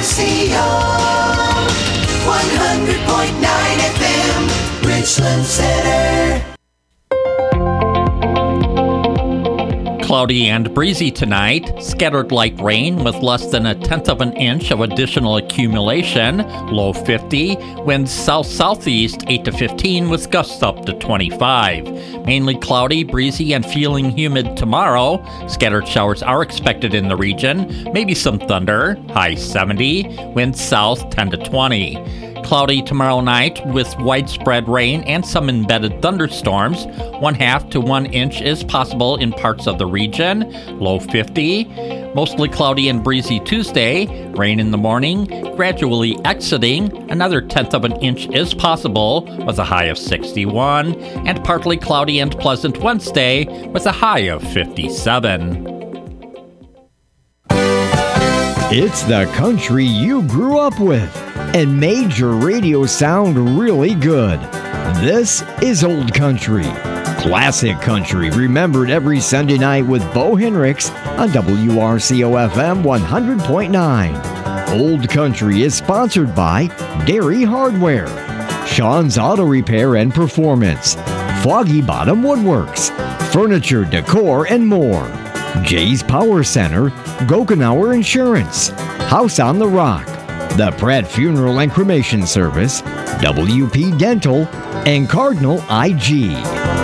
100.9 FM, Richland Center. Cloudy and breezy tonight. Scattered light rain with less than 1/10 of an inch of additional accumulation. Low 50. Winds south-southeast 8 to 15 with gusts up to 25. Mainly cloudy, breezy, and feeling humid tomorrow. Scattered showers are expected in the region. Maybe some thunder. High 70. Winds south 10 to 20. Cloudy tomorrow night with widespread rain and some embedded thunderstorms. 1/2 to 1 inch is possible in parts of the region. Low 50. Mostly cloudy and breezy Tuesday. Rain in the morning, gradually exiting. Another 1/10 of an inch is possible with a high of 61. And partly cloudy and pleasant Wednesday with a high of 57. It's the country you grew up with and made your radio sound really good. This is Old Country. Classic country remembered every Sunday night with Bo Henricks on WRCO-FM 100.9. Old Country is sponsored by Dairy Hardware, Sean's Auto Repair and Performance, Foggy Bottom Woodworks, Furniture, Decor, and more. Jay's Power Center, Gokenauer Insurance, House on the Rock, the Pratt Funeral and Cremation Service, WP Dental, and Cardinal IG.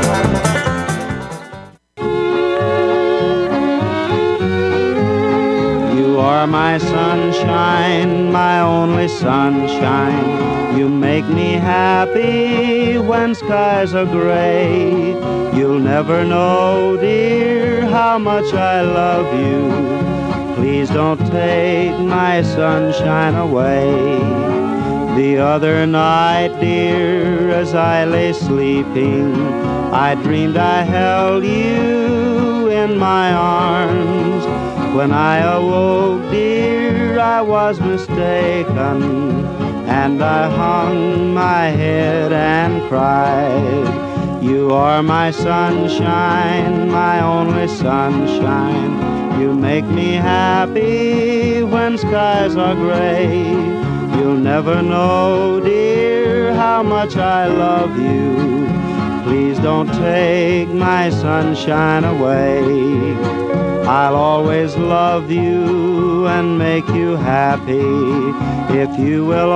You are my sunshine, my only sunshine. You make me happy when skies are gray. You'll never know, dear, how much I love you. Please don't take my sunshine away. The other night, dear, as I lay sleeping, I dreamed I held you in my arms. When I awoke, dear, I was mistaken, and I hung my head and cried. You are my sunshine, my only sunshine. You make me happy when skies are gray. You'll never know, dear, how much I love you. Please don't take my sunshine away. I'll always love you and make you happy if you will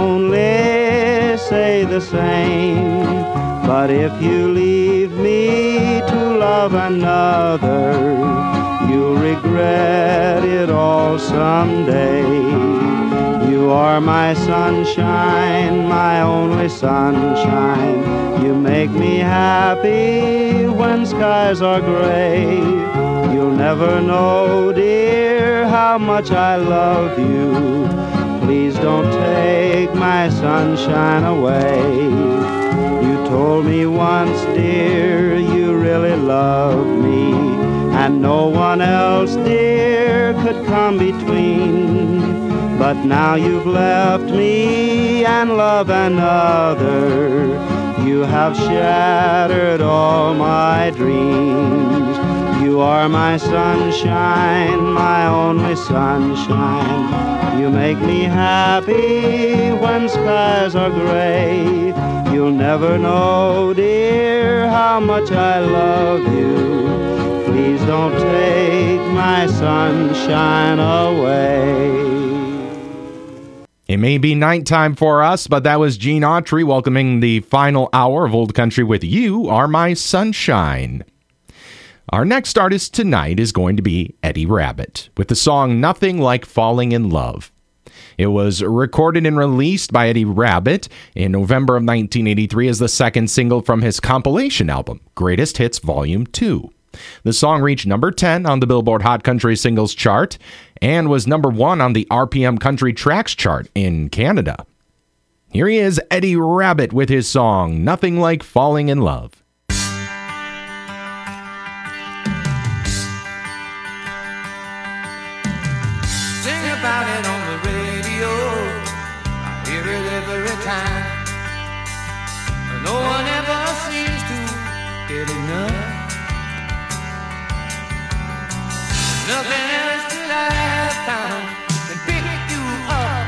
only say the same. But if you leave me to love another, you'll regret it all someday. You are my sunshine, my only sunshine. You make me happy when skies are gray. You'll never know, dear, how much I love you. Please don't take my sunshine away. You told me once, dear, you really loved me, and no one else, dear, could come between. But now you've left me and love another. You have shattered all my dreams. You are my sunshine, my only sunshine. You make me happy when skies are gray. You'll never know, dear, how much I love you. Please don't take my sunshine away. It may be nighttime for us, but that was Gene Autry welcoming the final hour of Old Country with You Are My Sunshine. Our next artist tonight is going to be Eddie Rabbitt with the song Nothing Like Falling in Love. It was recorded and released by Eddie Rabbitt in November of 1983 as the second single from his compilation album, Greatest Hits Volume 2. The song reached number 10 on the Billboard Hot Country Singles chart and was number 1 on the RPM Country Tracks chart in Canada. Here he is, Eddie Rabbitt, with his song Nothing Like Falling in Love. Sing about it on the radio, I hear it every time. No one ever seems to get enough. Nothing else that I've found can pick you up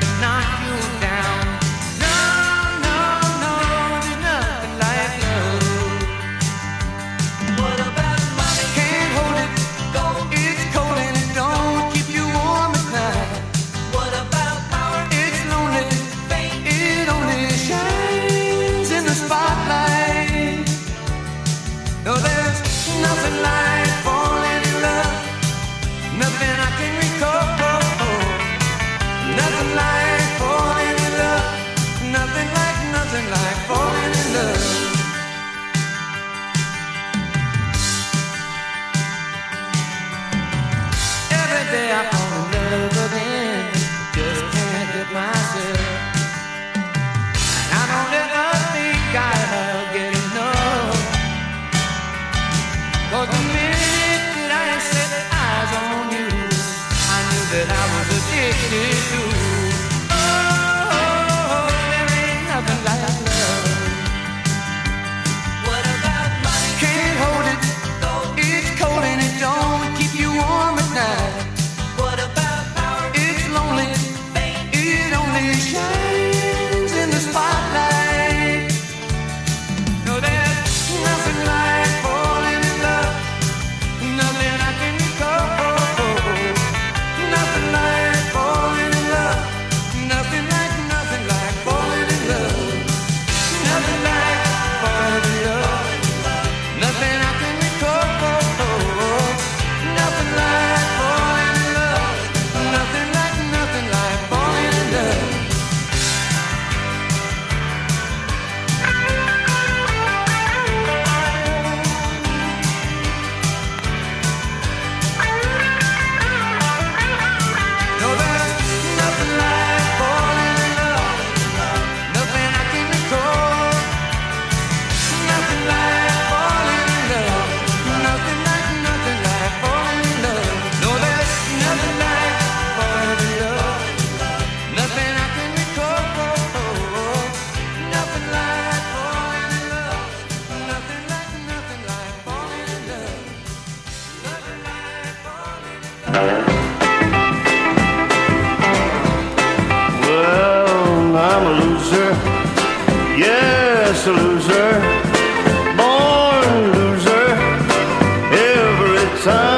a loser, born loser. Every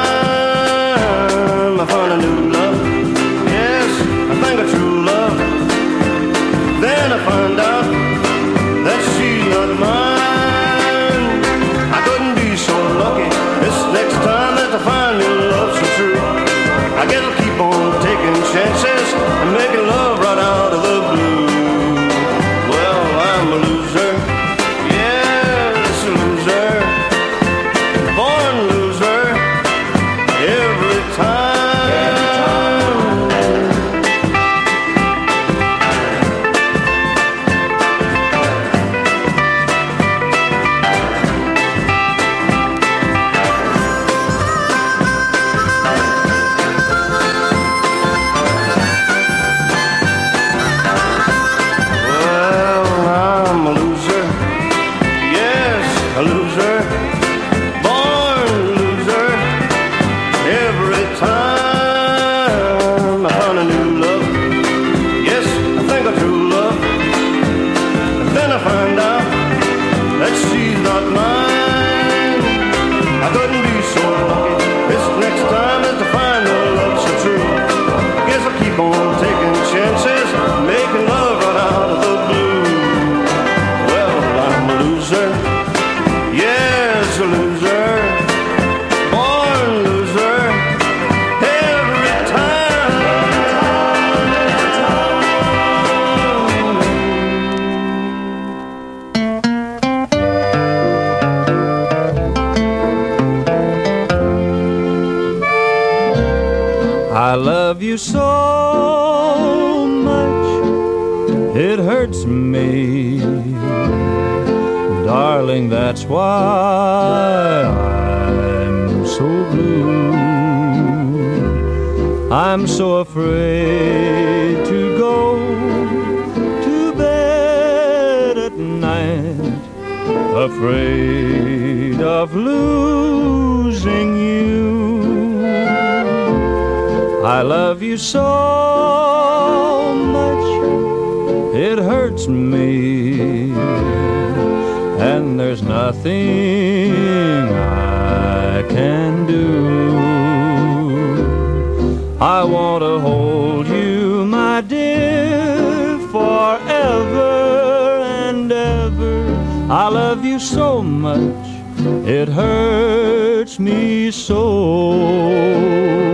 time I find a new love, yes, I think of true love. Then I find out that she's not mine. I couldn't be so lucky this next time that I find new love so true. I guess I'll keep on taking chances and making love right out of the blue. Well, I'm a loser, yes, a loser, born loser, every time. I love you so much, it hurts me, darling, that's why I'm so blue. I'm so afraid to go to bed at night, afraid of losing you. I love you so much, it hurts me, and there's nothing I can do. I want to hold you, my dear, forever and ever. I love you so much, it hurts me so.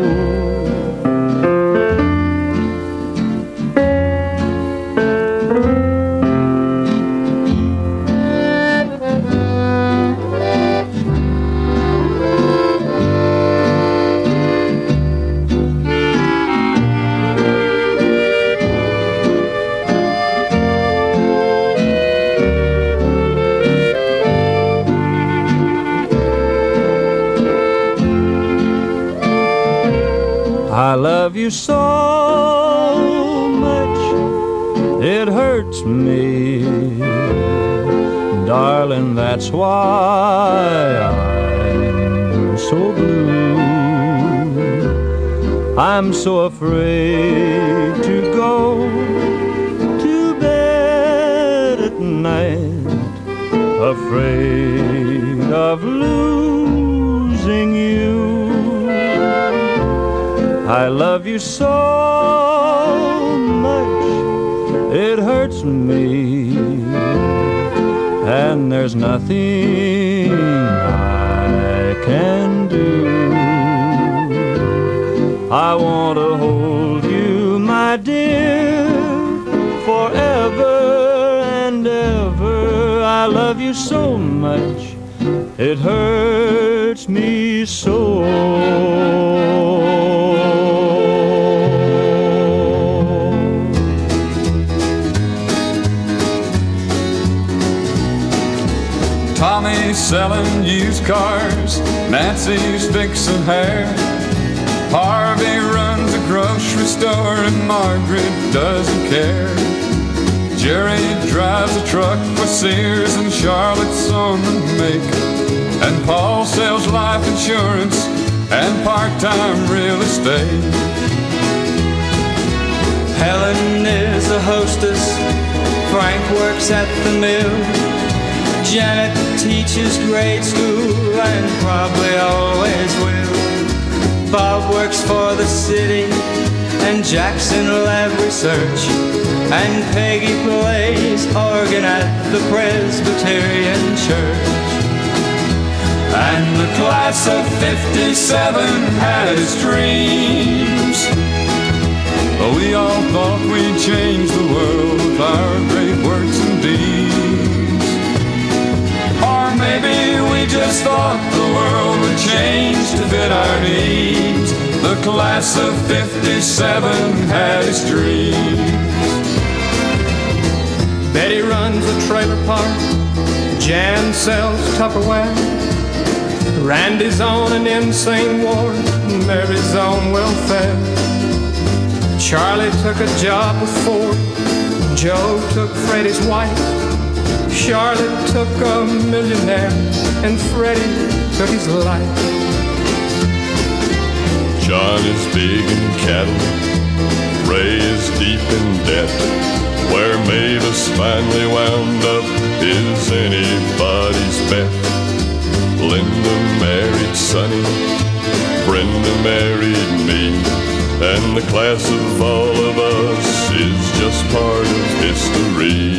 I love you so much, it hurts me, darling, that's why I'm so blue. I'm so afraid to go to bed at night, afraid of losing you. I love you so much, it hurts me, and there's nothing I can do. I want to hold you, my dear, forever and ever. I love you so much, it hurts me so. Tommy's selling used cars, Nancy's fixing hair, Harvey runs a grocery store and Margaret doesn't care. Jerry drives a truck for Sears and Charlotte's on the make, and Paul sells life insurance and part-time real estate. Helen is a hostess, Frank works at the mill, Janet teaches grade school and probably always will. Bob works for the city and Jackson lab research, and Peggy plays organ at the Presbyterian Church. And the class of 57 had its dreams. We all thought we'd change the world with our great works and deeds. Or maybe we just thought the world would change to fit our needs. The class of 57 had its dreams. Betty runs a trailer park, Jan sells Tupperware, Randy's on an insane ward, Mary's on welfare. Charlie took a job with Ford, Joe took Freddie's wife, Charlotte took a millionaire, and Freddie took his life. John is big in cattle, Ray is deep in debt. Where Mavis finally wound up is anybody's bet. Linda married Sonny, Brenda married me, and the class of all of us is just part of history.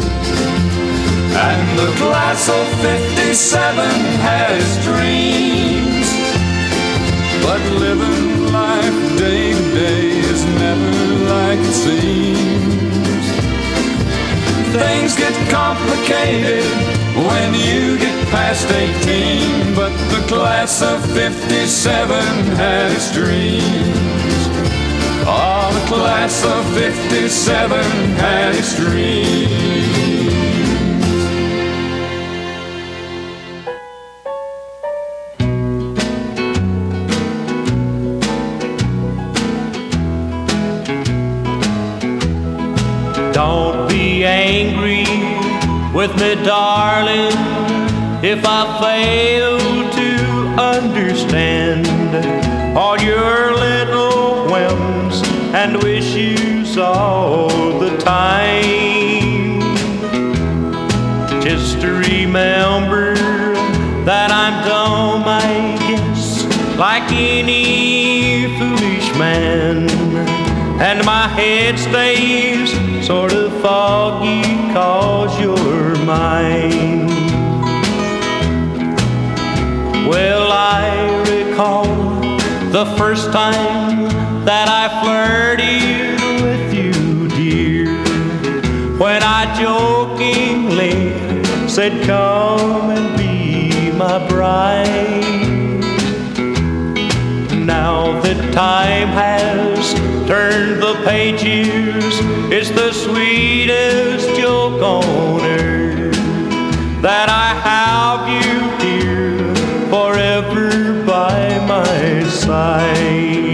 And the class of 57 has dreams, but living life day to day is never like it seems. Things get complicated when you get past 18, but the class of 57 has dreams. Oh, the class of 57 has dreams. Don't be angry with me, darling, if I fail to understand all your little whims and wishes all the time. Just to remember that I'm dumb, I guess, like any foolish man, and my head stays sort of foggy 'cause you're mine. Well, I recall the first time that I flirted with you, dear, when I jokingly said, come and be my bride. Now that time has turned the pages, it's the sweetest joke on earth that I have you, dear, forever by my side.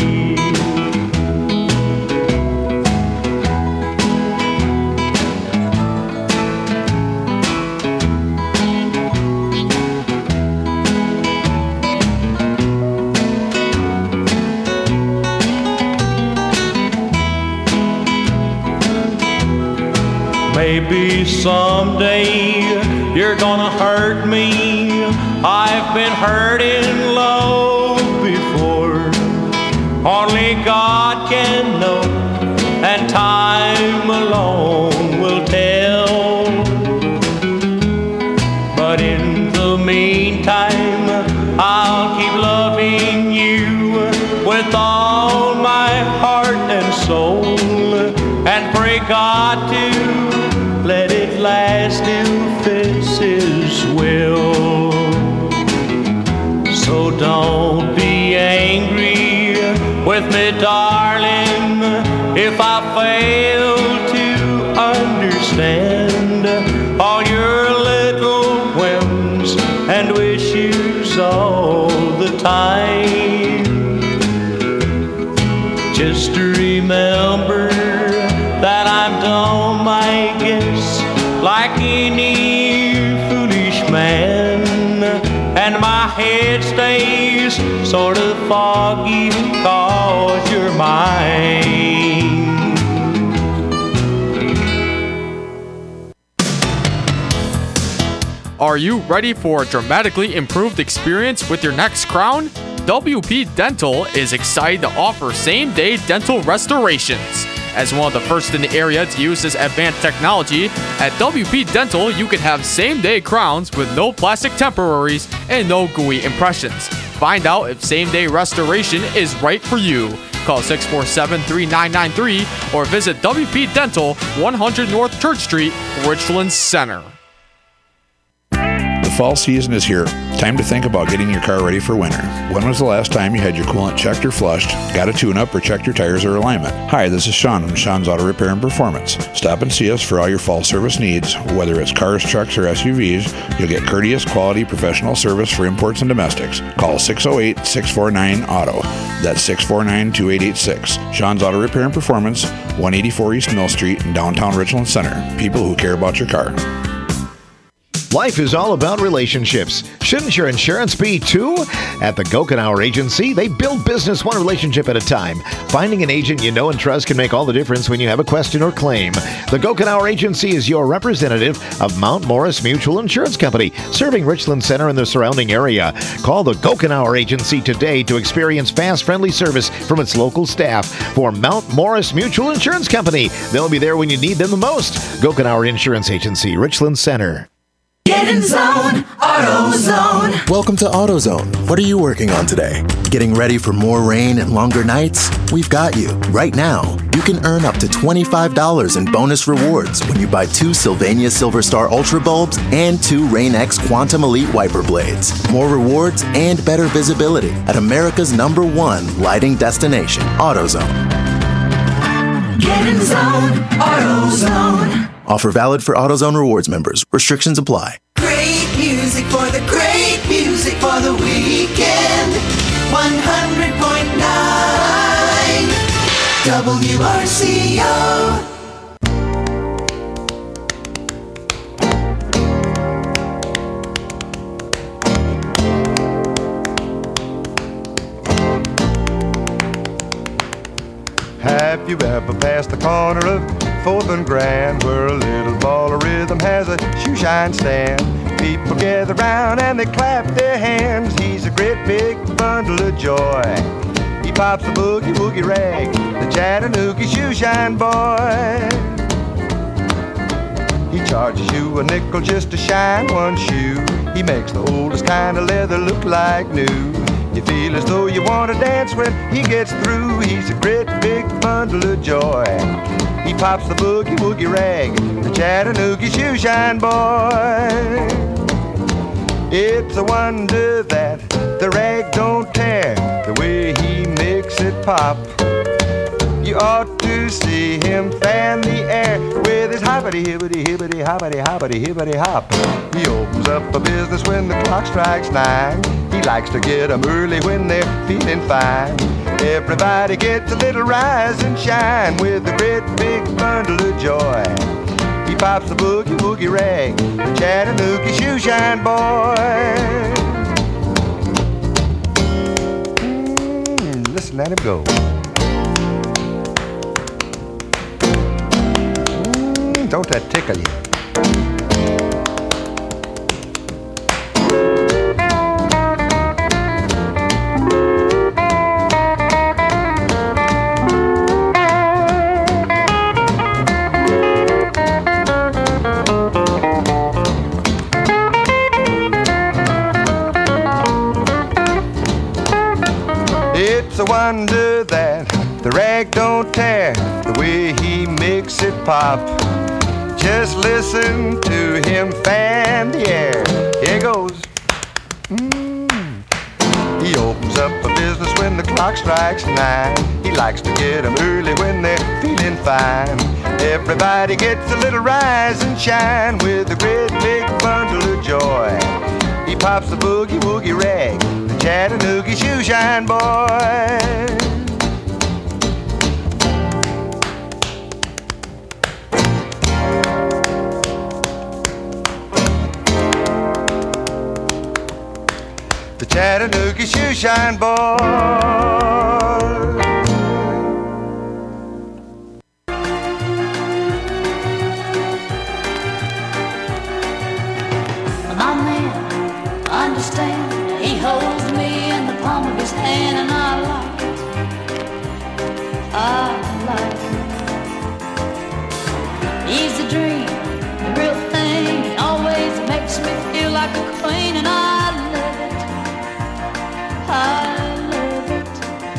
Maybe someday you're gonna hurt me. I've been hurt in love before. Only God can know, and time alone will tell. But in the meantime, I'll keep loving you with all my heart and soul, and pray God to let it last if it's His will. So don't be angry with me, darling, if I fail to understand all your little whims and wishes all the time. Just remember that I'm dumb, I guess, like any foolish man, and my head stays sort of foggy 'cause you're mine. Are you ready for a dramatically improved experience with your next crown? WP Dental is excited to offer same-day dental restorations. As one of the first in the area to use this advanced technology, at WP Dental you can have same-day crowns with no plastic temporaries and no gooey impressions. Find out if same-day restoration is right for you. Call 647-3993 or visit WP Dental, 100 North Church Street, Richland Center. The fall season is here. Time to think about getting your car ready for winter. When was the last time you had your coolant checked or flushed, got a tune-up, or checked your tires or alignment? Hi, this is Sean from Sean's Auto Repair and Performance. Stop and see us for all your fall service needs. Whether it's cars, trucks, or SUVs, you'll get courteous, quality, professional service for imports and domestics. Call 608-649-AUTO. That's 649-2886. Sean's Auto Repair and Performance, 184 East Mill Street in downtown Richland Center. People who care about your car. Life is all about relationships. Shouldn't your insurance be too? At the Gokenauer Agency, they build business one relationship at a time. Finding an agent you know and trust can make all the difference when you have a question or claim. The Gokenauer Agency is your representative of Mount Morris Mutual Insurance Company, serving Richland Center and the surrounding area. Call the Gokenauer Agency today to experience fast, friendly service from its local staff. For Mount Morris Mutual Insurance Company, they'll be there when you need them the most. Gokenauer Insurance Agency, Richland Center. Get in zone, AutoZone. Welcome to AutoZone. What are you working on today? Getting ready for more rain and longer nights? We've got you. Right now, you can earn up to $25 in bonus rewards when you buy 2 Sylvania Silverstar Ultra bulbs and 2 Rain-X Quantum Elite wiper blades. More rewards and better visibility at America's #1 lighting destination, AutoZone. Get in zone, AutoZone. Offer valid for AutoZone Rewards members. Restrictions apply. Great music for the weekend. 100.9 WRCO. Have you ever passed the corner of 4th and Grand, where a little ball of rhythm has a shoe shine stand? People gather round and they clap their hands. He's a great big bundle of joy. He pops a boogie woogie rag, the Chattanooga shoe shine boy. He charges you a nickel just to shine one shoe. He makes the oldest kind of leather look like new. You feel as though you want to dance when he gets through. He's a great big bundle of joy. He pops the boogie woogie rag, the Chattanooga shoe shine boy. It's a wonder that the rag don't tear, the way he makes it pop. You ought to see him fan the air with his hoppity hibbity hibbity hoppity hoppity hibbity hop. He opens up a business when the clock strikes 9. He likes to get 'em early when they're feeling fine. Everybody gets a little rise and shine with a great big bundle of joy. He pops the boogie woogie rag, the Chattanooga shoe shine boy. Listen, let him go. Don't that tickle you? It's a wonder that the rag don't tear, the way he makes it pop. Just listen to him fan the air. Here goes. He opens up a business when the clock strikes 9. He likes to get 'em early when they're feeling fine. Everybody gets a little rise and shine with a great big bundle of joy. He pops the boogie woogie rag, the Chattanooga shoe shine boy. The Chattanooga shoe shine boy. Mama understand. He holds me in the palm of his hand, and I like it. I like it. He's the dream, the real thing. He always makes me feel like a queen, and I love it. I love it.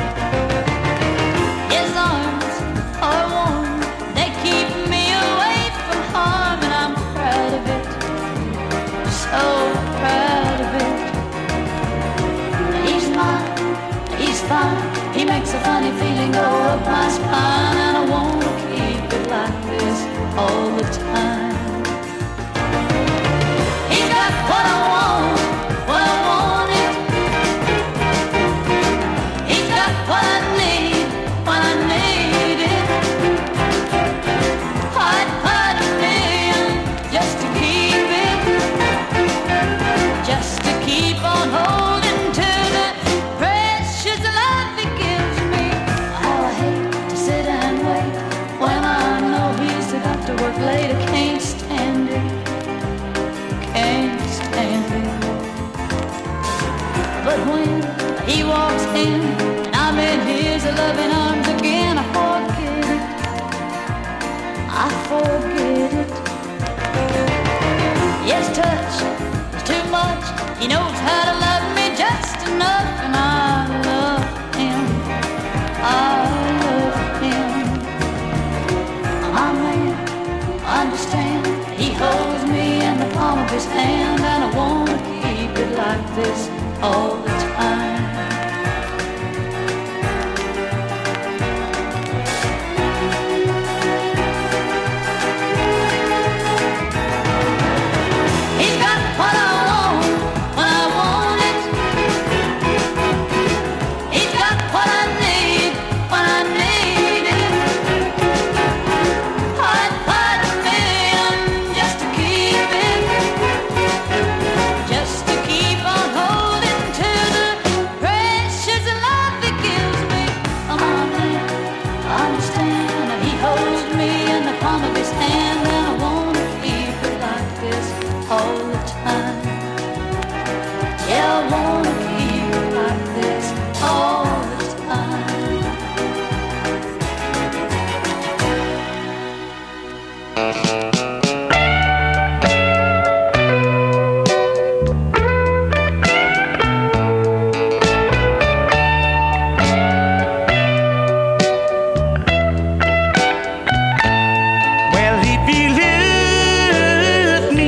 His arms are warm, they keep me away from harm, and I'm proud of it, so proud of it. He's mine, he's fine, he makes a funny feeling go up my spine, and I wanna keep it like this all the time. He's got what I want, what I want it. He's got what I need, when I need it. I'd fight a million just to keep it, just to keep on holding to the precious love he gives me. Oh, I hate to sit and wait when I know he's got to work late. I can't stand it, can't stand it. But when he walks in and I'm in his loving arms again, I forget it, I forget it. His touch is too much, he knows how to love me just enough, and I love him, I love him. My man, understand, he holds me in the palm of his hand, and I wanna keep it like this all the time. He's got what I want, when I want it. He's got what I need, when I need it. I'd fight a million just to keep it, just to keep on holding to the precious love he gives me. Oh, my man, I understand that he holds me in the palm of his hand, and I wanna keep it like this all the time. Yeah, I wanna keep it like this all the time. Well, if you lose me,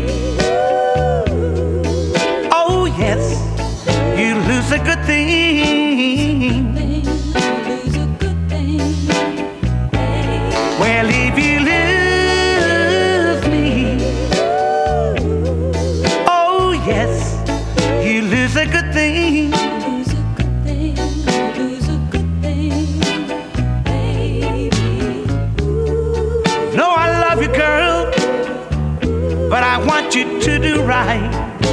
oh yes, you lose a good thing. Well, if you lose me, oh yes, you lose a good thing. No, I love you, girl, but I want you to do right.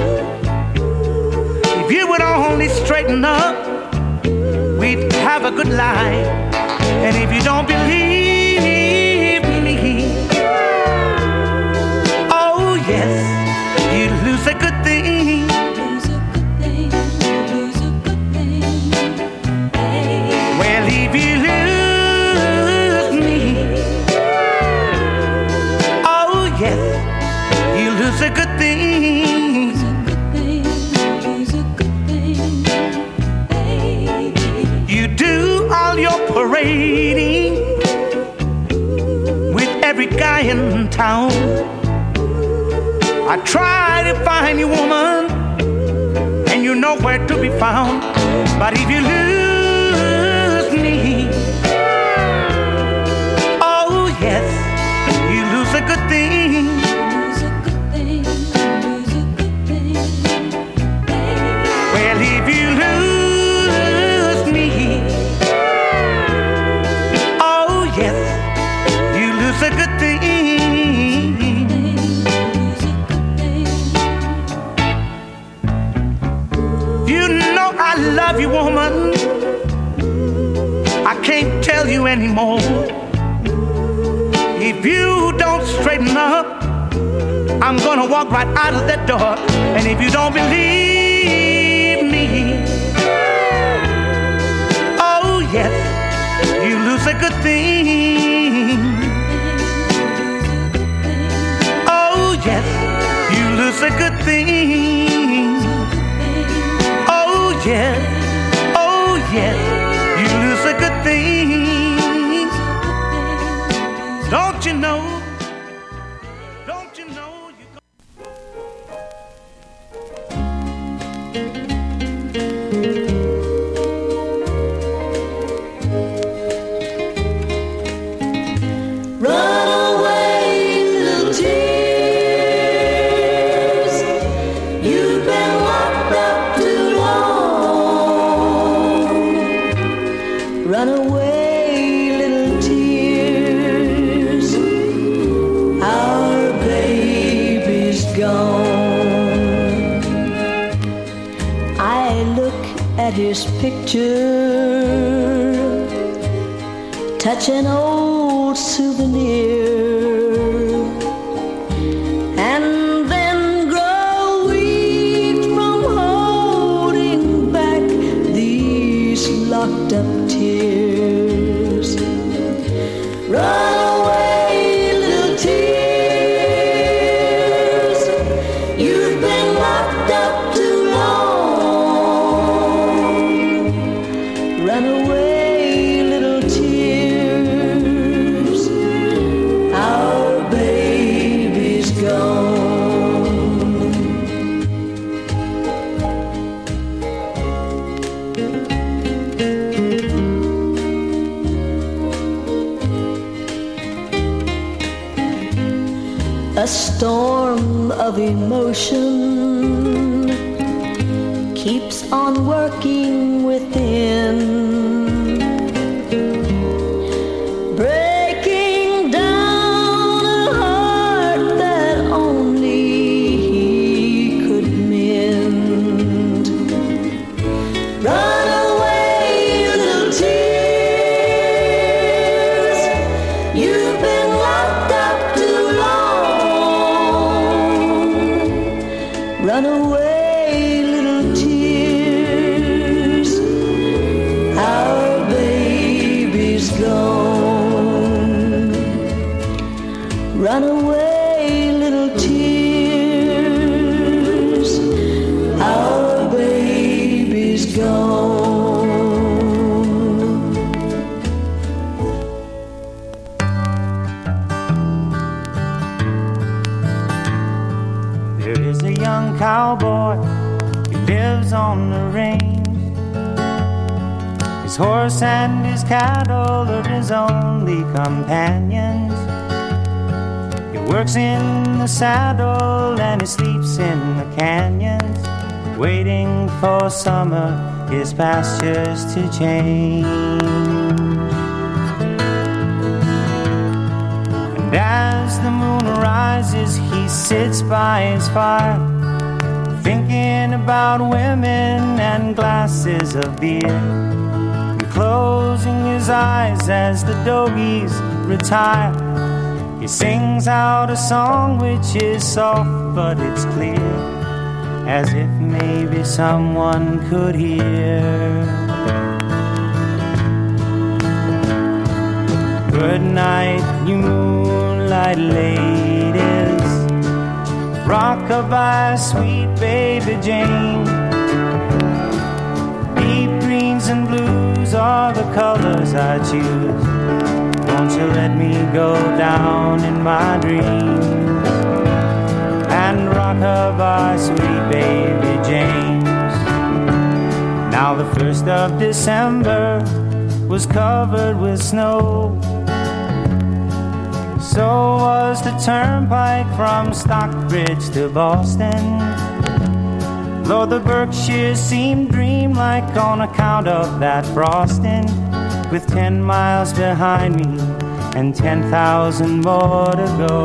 If you would only straighten up, we'd have a good life. And if you don't believe me, oh yes, you lose a good thing. Well, if you lose me, oh yes, you lose a good thing. You do all your parading with every guy in town. I try to find you, woman, and you're nowhere to be found. But if you lose me, oh yes, you lose a good thing. Well, if you lose me, oh yes, you lose a good thing. You know I love you, woman. I can't tell you anymore. If you don't straighten up, I'm gonna walk right out of that door. And if you don't believe lose a good thing. Oh yeah, oh yeah, you lose a good thing. Don't you know? Don't you know? Run away, little tears. You've been locked up too long. Run away, little tears. Our baby's gone. I look at his picture, touch an old souvenir, and then grow weak from holding back these locked up tears. Run away, little tears. You've been locked up too long. Run away, little tears. Our baby's gone. A storm of emotion keeps on working within, breaking down a heart that only he could mend. Run away, little tears. You've been locked up too long. Run away, little tears. Our baby's gone. Run away, little tears. Our baby's gone. There is a young cowboy who lives on the range. His horse and his cattle are his only companions. He works in the saddle and he sleeps in the canyons, waiting for summer, his pastures to change. And as the moon rises, he sits by his fire, thinking about women and glasses of beer, and closing his eyes as the dogies retire. He sings out a song which is soft but it's clear, as if maybe someone could hear. Good night, you moonlight ladies. Rock-a-bye, sweet baby Jane. Deep greens and blues are the colors I choose. Won't you let me go down in my dreams and rock-a-bye, sweet baby James? Now the 1st of December was covered with snow. So was the turnpike from Stockbridge to Boston. Lord, the Berkshires seemed dreamlike on account of that frosting. With 10 miles behind me and 10,000 more to go.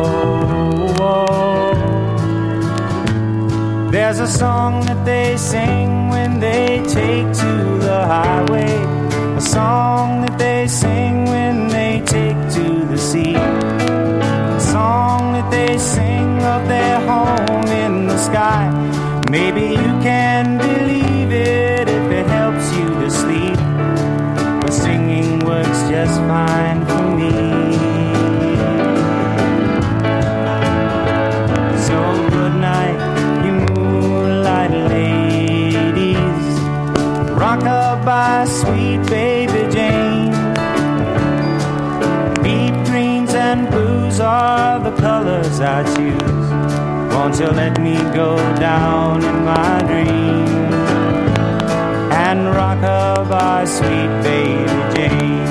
There's a song that they sing when they take to the highway, a song that they sing when they take to the sea, a song that they sing of their home in the sky. Maybe you can believe it if it helps you to sleep, but singing works just fine for me. So good night, won't you let me go down in my dream and rock-a-bye, sweet baby Jane.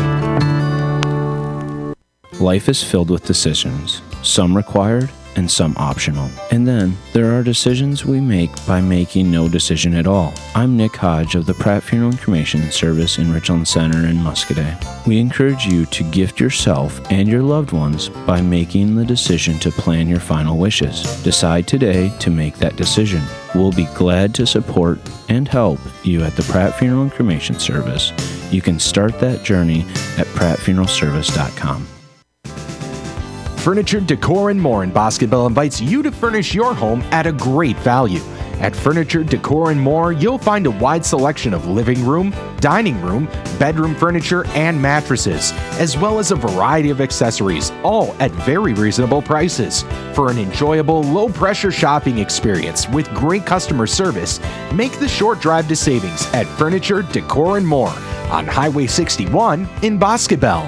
Life is filled with decisions, some required and some optional. And then there are decisions we make by making no decision at all. I'm Nick Hodge of the Pratt Funeral and Cremation Service in Richland Center in Muscoda. We encourage you to gift yourself and your loved ones by making the decision to plan your final wishes. Decide today to make that decision. We'll be glad to support and help you at the Pratt Funeral and Cremation Service. You can start that journey at prattfuneralservice.com. Furniture, Decor, and More in Boscobel invites you to furnish your home at a great value. At Furniture, Decor, and More, you'll find a wide selection of living room, dining room, bedroom furniture, and mattresses, as well as a variety of accessories, all at very reasonable prices. For an enjoyable, low-pressure shopping experience with great customer service, make the short drive to savings at Furniture, Decor, and More on Highway 61 in Boscobel.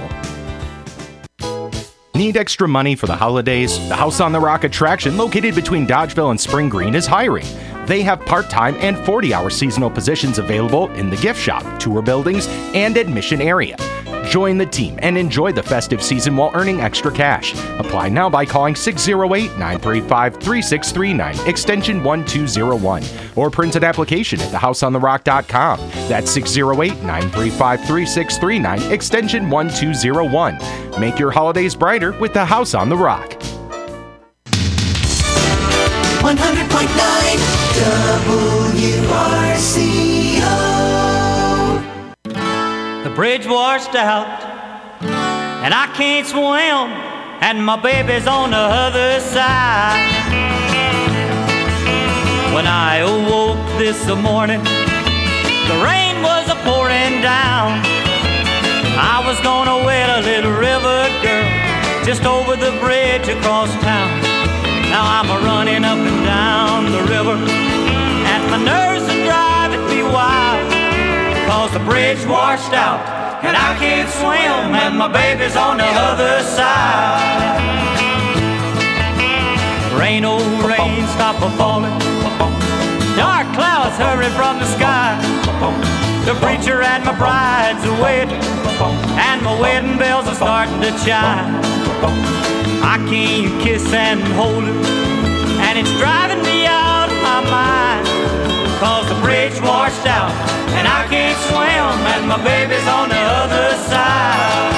Need extra money for the holidays? The House on the Rock attraction located between Dodgeville and Spring Green is hiring. They have part-time and 40-hour seasonal positions available in the gift shop, tour buildings, and admission area. Join the team and enjoy the festive season while earning extra cash. Apply now by calling 608-935-3639, extension 1201, or print an application at thehouseontherock.com. That's 608-935-3639, extension 1201. Make your holidays brighter with the House on the Rock. 100.9 WRCO. The bridge washed out, and I can't swim, and my baby's on the other side. When I awoke this morning, the rain was a-pouring down. I was gonna wed a little river girl just over the bridge across town. Now I'm a-running up and down the river, and my nerves are driving me wild, 'cause the bridge washed out, and I can't swim, and my baby's on the other side. Rain, oh rain, stop a-falling. Dark clouds hurry from the sky. The preacher and my bride's a wedding, and my wedding bells are starting to chime. I can't kiss and hold her, and it's driving me out of my mind, 'cause the bridge washed out, and I can't swim, and my baby's on the other side.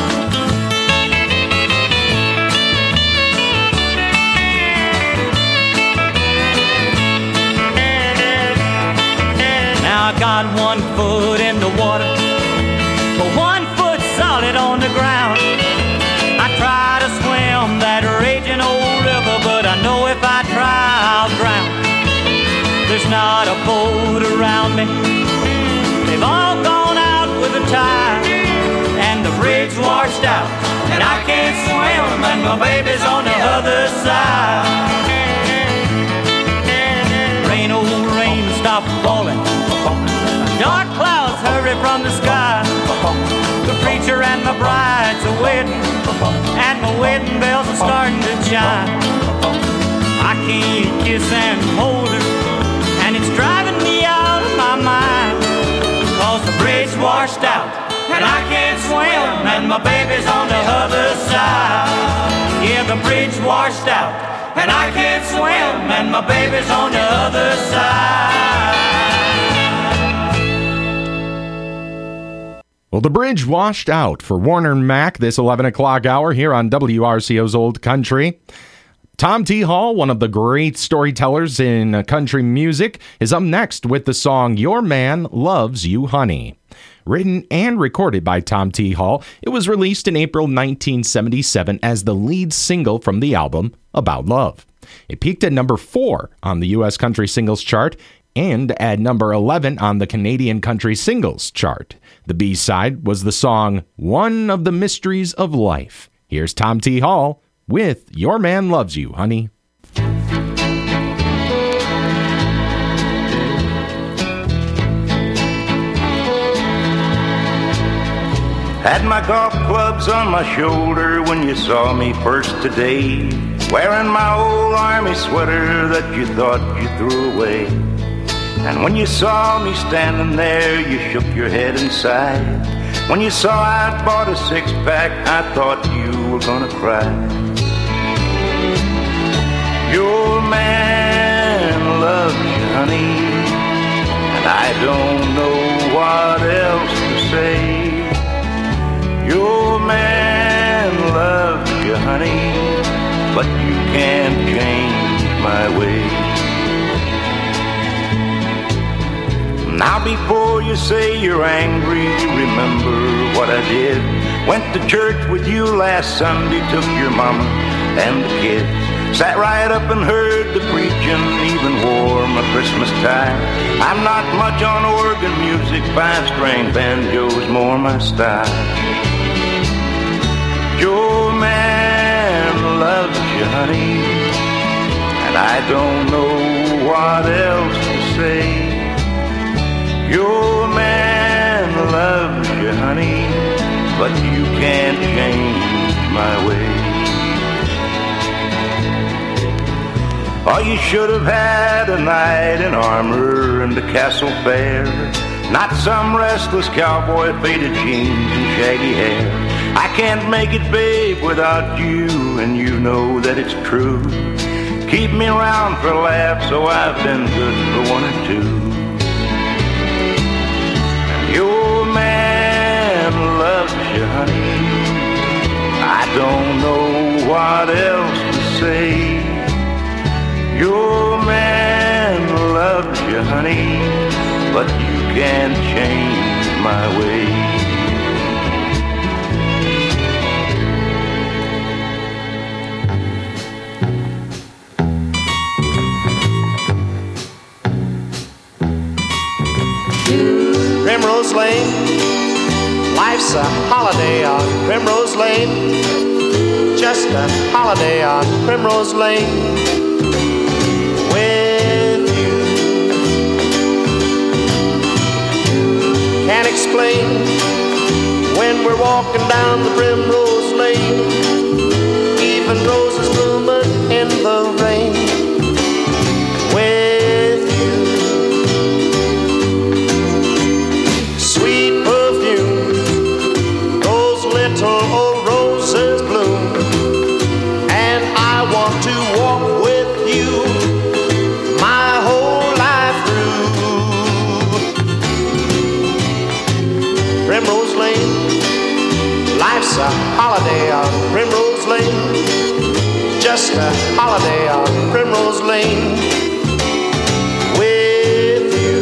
Now I got one foot in the water, but one foot solid on the ground. I try to swim that raging old river, but I know if I try, I'll drown. There's not a boat around me, they've all gone out with the tide, and the bridge washed out, and I can't swim, and my baby's on the other side. Rain, oh rain, stop falling. Dark clouds hurry from the sky. The preacher and my bride's a wedding, and my wedding bells are starting to chime. I can't kiss and hold her, and it's driving me out of my mind, 'cause the bridge washed out, and I can't swim, and my baby's on the other side. Yeah, the bridge washed out, and I can't swim, and my baby's on the other side. Well, the bridge washed out for Warner and Mac this 11 o'clock hour here on WRCO's Old Country. Tom T. Hall, one of the great storytellers in country music, is up next with the song Your Man Loves You, Honey. Written and recorded by Tom T. Hall, it was released in April 1977 as the lead single from the album About Love. It peaked at number 4 on the U.S. Country Singles Chart and at number 11 on the Canadian Country Singles Chart. The B-side was the song One of the Mysteries of Life. Here's Tom T. Hall with Your Man Loves You, Honey. At Had my golf clubs on my shoulder when you saw me first today, wearing my old army sweater that you thought you threw away. And when you saw me standing there, you shook your head and sighed. When you saw I'd bought a six-pack, I thought you were gonna cry. Your man loves you, honey, and I don't know what else to say. Your man loves you, honey, but you can't change my ways. Now before you say you're angry, remember what I did. Went to church with you last Sunday, took your mama and the kids. Sat right up and heard the preaching, even wore my Christmas tie. I'm not much on organ music, five-string banjo's more my style. Your man loves you, honey, and I don't know what else to say. Your man loves you, honey, but you can't change my ways. Oh, you should have had a knight in armor and a castle fair, not some restless cowboy, faded jeans and shaggy hair. I can't make it, babe, without you, and you know that it's true. Keep me around for a laugh, so I've been good for one or two. Your man loves you, honey, I don't know what else to say. Your man loves you, honey, but you can't change my ways. Primrose Lane, life's a holiday on Primrose Lane, just a holiday on Primrose Lane with you. Can't explain when we're walking down the Primrose Lane, even roses blooming in the rain with you. Old roses bloom, and I want to walk with you my whole life through. Primrose Lane, life's a holiday on Primrose Lane, just a holiday on Primrose Lane with you.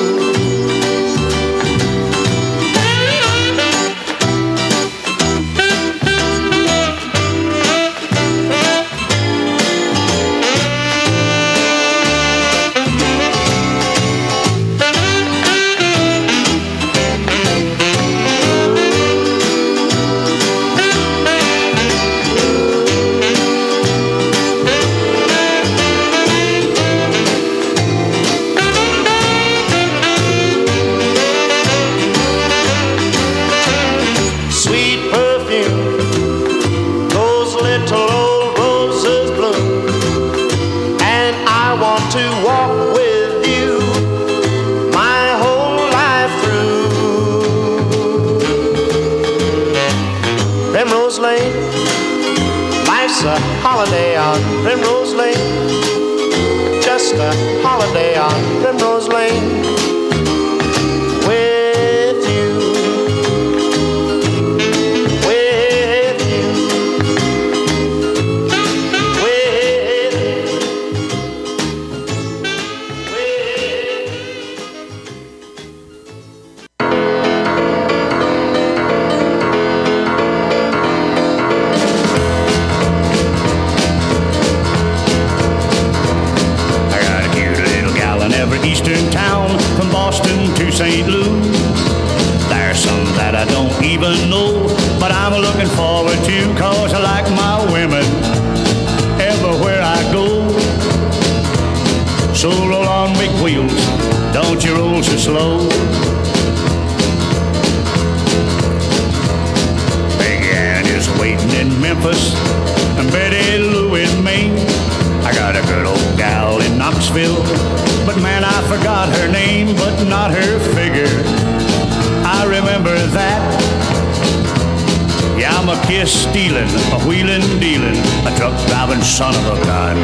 A holiday on Primrose Lane, just a holiday on Primrose Lane with you, with you, with eastern town from Boston to St. Louis. There's some that I don't even know, but I'm looking forward to, cause I like my women everywhere I go. So roll on big wheels, don't you roll so slow. in Memphis, and Betty Lou in Maine. I got a good old gal in Knoxville, but man, I forgot her name, but not her figure. I remember that. Yeah, I'm a kiss stealing, a wheeling dealing, a truck driving son of a gun.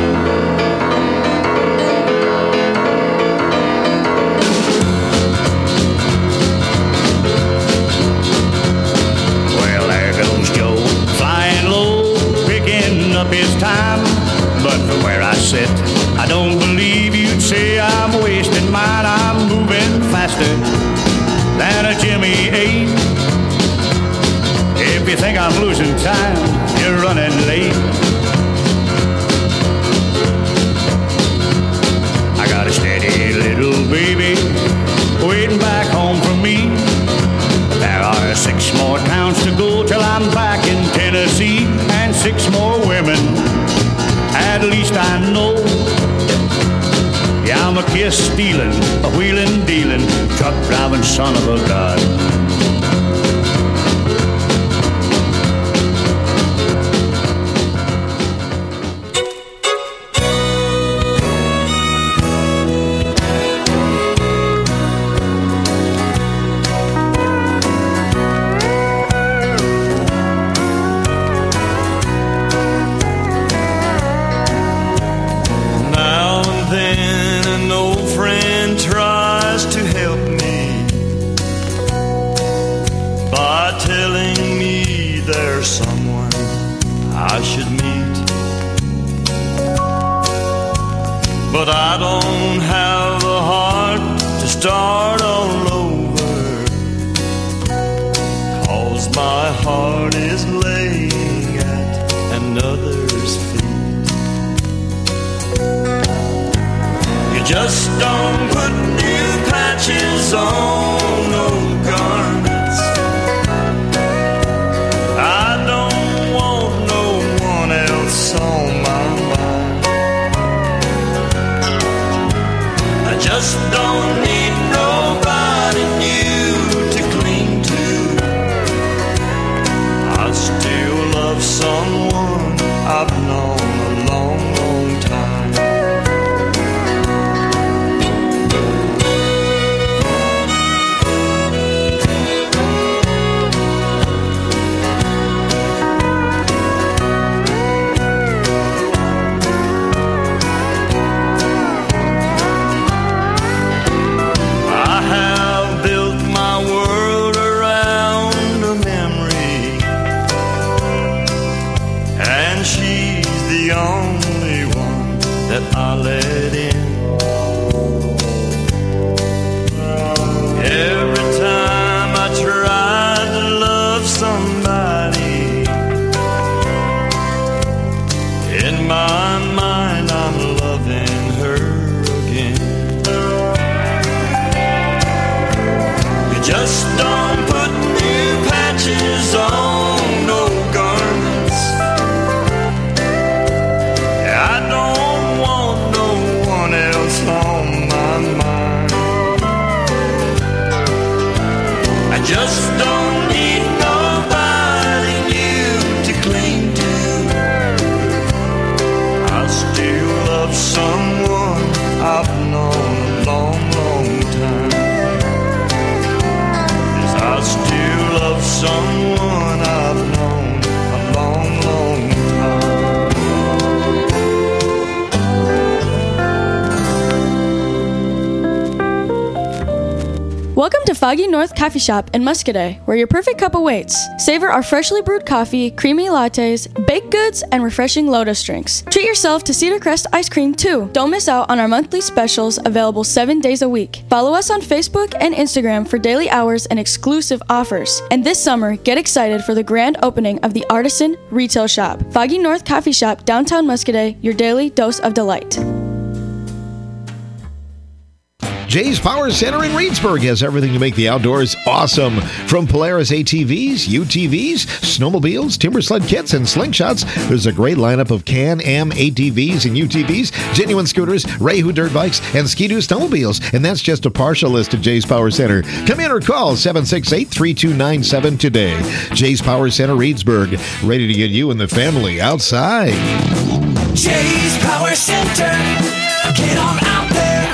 Well, there goes Joe, flying low, picking up his time. But from where I sit, I don't believe you'd say I'm wasting mine. I'm moving faster than a Jimmy 8. If you think I'm losing time, you're running late. I got a steady little baby waiting back home for me. There are 6 more towns to go till I'm back in Tennessee, and 6 more women, at least I know. Yeah, I'm a kiss stealing, a wheeling dealing, truck driving son of a gun. But I don't have the heart to start all over, 'cause my heart is laying at another's feet. You just don't put new patches on old garments. I don't want no one else on my mind. I just don't need nobody new to cling to. I still love someone I've known a long, long time. That I let in. Every time I try to love somebody, in my mind I'm loving her again. You just don't put new patches on old garments. I don't want no one else on my mind. I just don't need nobody new to cling to. I still love someone I've known a long, long time. Yes, I still love someone I've known a long, long time. Welcome to Foggy North Coffee Shop in Muscadet, where your perfect cup awaits. Savor our freshly brewed coffee, creamy lattes, baked goods, and refreshing Lotus drinks. Treat yourself to Cedar Crest ice cream, too. Don't miss out on our monthly specials available 7 days a week. Follow us on Facebook and Instagram for daily hours and exclusive offers. And this summer, get excited for the grand opening of the Artisan Retail Shop. Foggy North Coffee Shop, downtown Muscadet, your daily dose of delight. Jay's Power Center in Reedsburg has everything to make the outdoors awesome. From Polaris ATVs, UTVs, snowmobiles, timber sled kits, and slingshots, there's a great lineup of Can-Am ATVs and UTVs, genuine scooters, Rayhu dirt bikes, and Ski-Doo snowmobiles. And that's just a partial list at Jay's Power Center. Come in or call 768-3297 today. Jay's Power Center Reedsburg, ready to get you and the family outside. Jay's Power Center. Get on out there.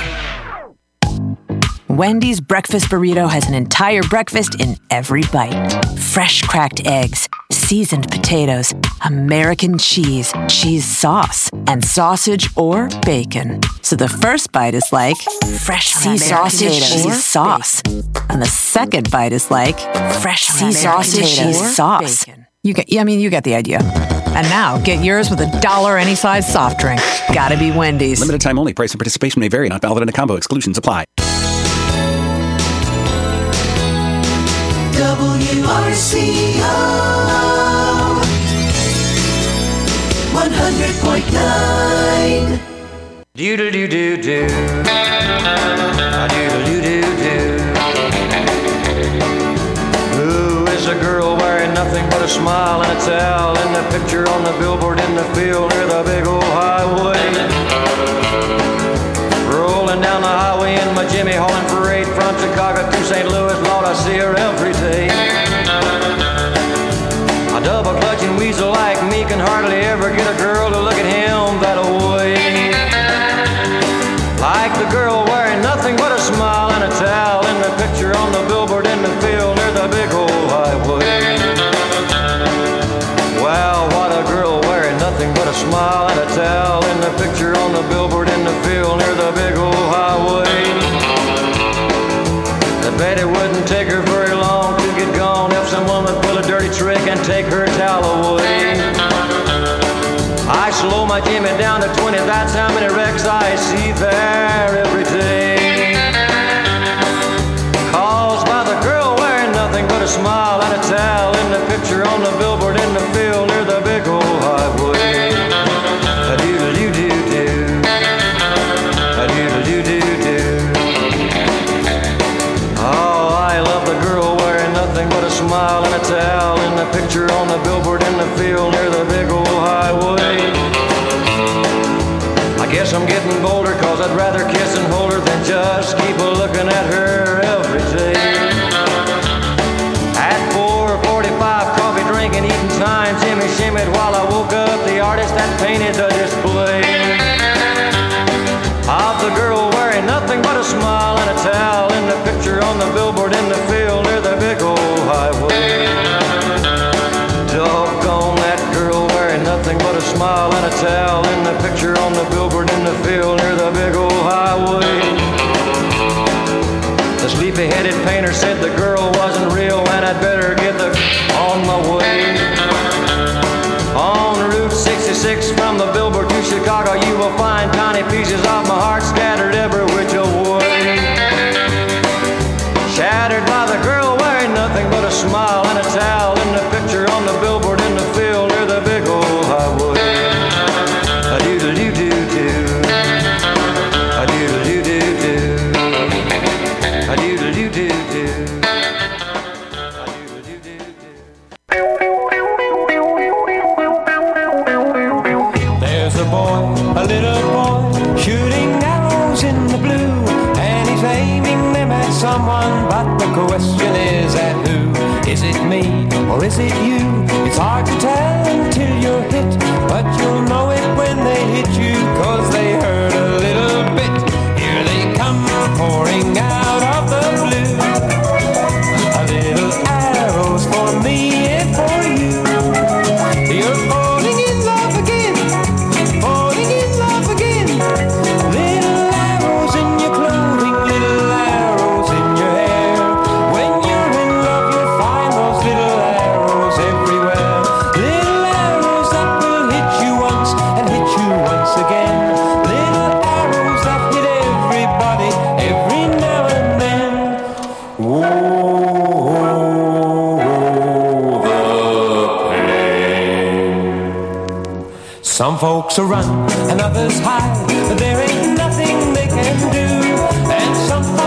Wendy's breakfast burrito has an entire breakfast in every bite. Fresh cracked eggs, seasoned potatoes, American cheese, cheese sauce, and sausage or bacon. So the first bite is like fresh sea sausage, cheese sauce. And the second bite is like fresh sea sausage, cheese sauce. You get the idea. And now, get yours with $1 any size soft drink. Gotta be Wendy's. Limited time only. Price and participation may vary. Not valid in a combo. Exclusions apply. WRCO 100.9. Do-do-do-do-do. Do-do-do-do-do. Who is a girl wearing nothing but a smile and a towel in the picture on the billboard in the field near the big old highway? Rolling down the highway in my Jimmy hauling parade from Chicago to St. Louis, Lord, I see her every day. A double clutching weasel like me can hardly ever get a girl to look at him that way. Like the girl wearing nothing but a smile and a towel in the picture on the billboard in the field near the big old highway. Wow, what a girl wearing nothing but a smile and a towel in the picture on the billboard in the field near the big old highway. I bet it wouldn't take her very long to get gone if someone would pull a dirty trick and take her towel away. I slow my Jimmy down to 20, that's how many wrecks I see there every day. Caused by the girl wearing nothing but a smile and a towel in the picture on the billboard in the field near the big old highway. A-doodle-doo-doo-doo. A-doodle-doo-doo-doo. Oh, I love the girl wearing nothing but a smile and a towel in the picture on the billboard in the field near the big old highway. I guess I'm getting bolder cause I'd rather kiss and hold her than just keep looking at her every day. At 4:45 coffee drinking, eating time, Jimmy shimmied while I woke up the artist that painted the display of the girl wearing nothing but a smile and a towel in the picture on the billboard in the field near the big old highway. Doggone that girl wearing nothing but a smile and a towel in the picture on the billboard in the field near the big old highway. The sleepy-headed painter said the girl wasn't real and I'd better get on my way. On Route 66 from the billboard to Chicago, you will find tiny pieces of my heart scattered every which way. Shattered by the girl wearing nothing but a smile and a towel in the picture on the billboard in the field near the big old highway. A-doodle-doo-doo-doo. A-doodle-doo-doo-doo. A-doodle-doo-doo-doo. There's a boy, a little boy, shooting arrows in the blue, and he's aiming them at someone, but the question is at who? Is it me or is it you? It's hard to tell until you're hit, but you'll know it when they hit you, cause they hurt a little bit. Here they come pouring out of the blue, a little arrows for me and for you. You're falling in love again, falling in love again. Little arrows in your clothing, little arrows in your hair. When you're in love, you'll find those little arrows everywhere. Little arrows that will hit you once and hit you once again. Little arrows that hit everybody every now and then. Whoa, the pain. Some folks run and others hide, but there ain't nothing they can do. And some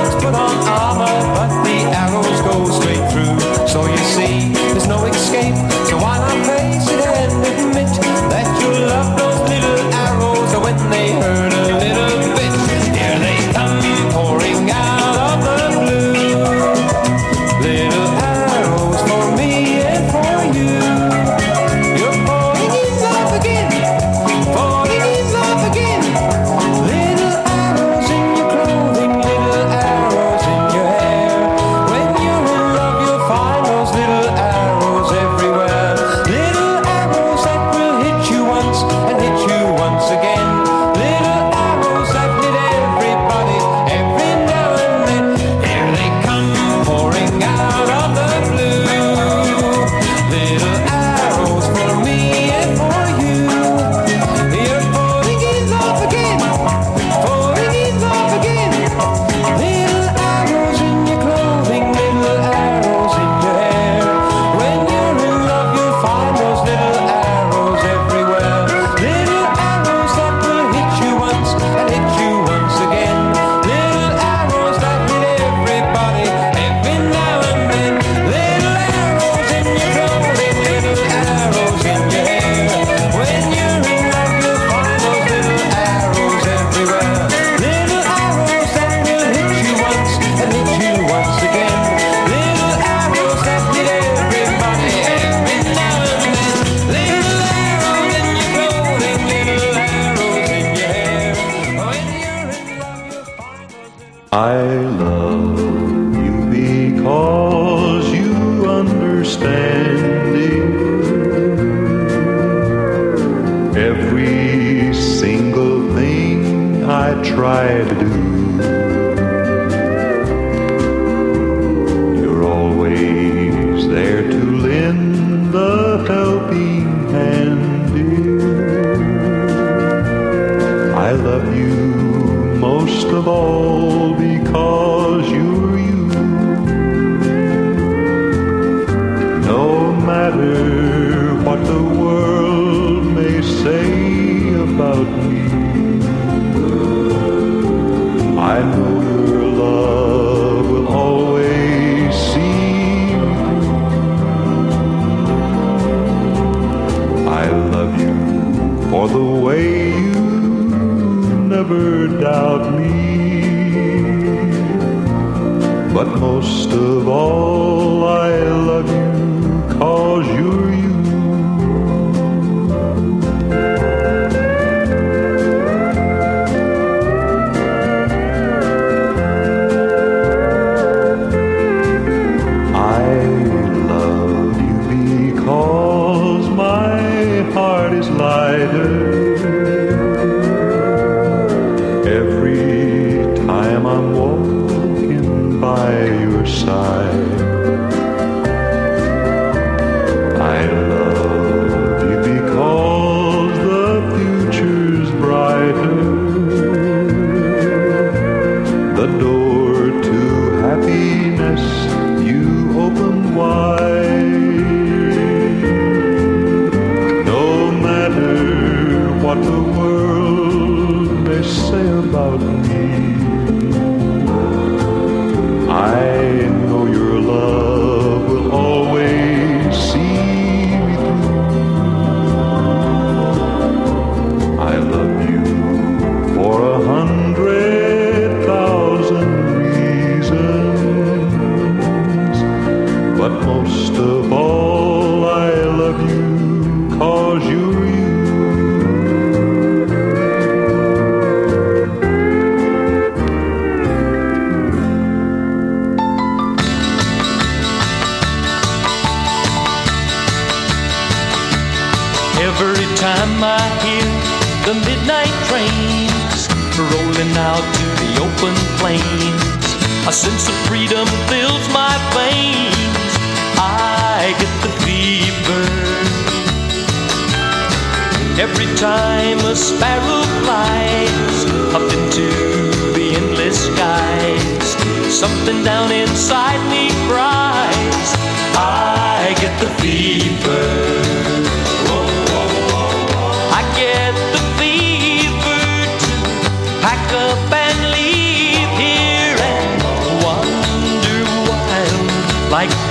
I love you because you understand it. Every single thing I try to do, you're always there to lend a helping hand, dear. I love you most of all because you're you. No matter what the world may say about me, I know your love will always see me through. I love you for the way you never doubt me, but most of all I love you 'cause you're you. I love you because my heart is lighter every time I'm walking by your side. I love you because the future's brighter. The door to happiness you open wide. No matter what the world may say about me, I know your love will always see me through. I love you for 100,000 reasons, but most of all I love you 'cause you're you. Every time I hear the midnight trains rolling out to the open plains, a sense of freedom fills my veins. I get the fever. Every time a sparrow flies up into the endless skies, something down inside me cries. I get the fever. I get the fever to pack up and leave here and wonder why I'm like